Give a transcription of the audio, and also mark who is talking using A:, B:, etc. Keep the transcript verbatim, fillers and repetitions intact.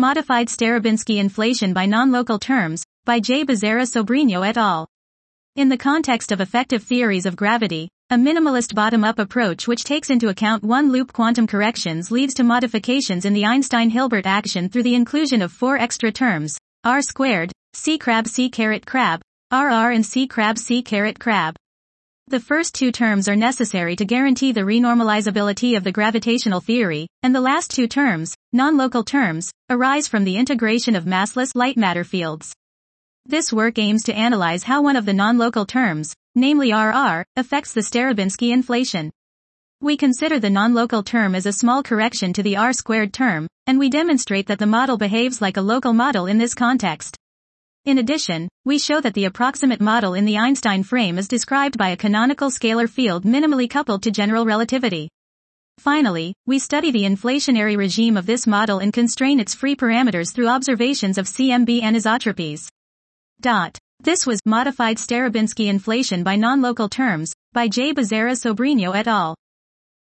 A: Modified Starobinsky Inflation by Non-Local Terms, by J. Becerra Sobrino et al. In the context of effective theories of gravity, a minimalist bottom-up approach which takes into account one-loop quantum corrections leads to modifications in the Einstein-Hilbert action through the inclusion of four extra terms, r squared, c crab c caret crab, rr and c crab c caret crab. The first two terms are necessary to guarantee the renormalizability of the gravitational theory, and the last two terms, non-local terms, arise from the integration of massless light matter fields. This work aims to analyze how one of the non-local terms, namely R R, affects the Starobinsky inflation. We consider the non-local term as a small correction to the R-squared term, and we demonstrate that the model behaves like a local model in this context. In addition, we show that the approximate model in the Einstein frame is described by a canonical scalar field minimally coupled to general relativity. Finally, we study the inflationary regime of this model and constrain its free parameters through observations of C M B anisotropies. Dot. This was Modified Starobinsky Inflation by Non-Local Terms, by J. Becerra Sobrino et al.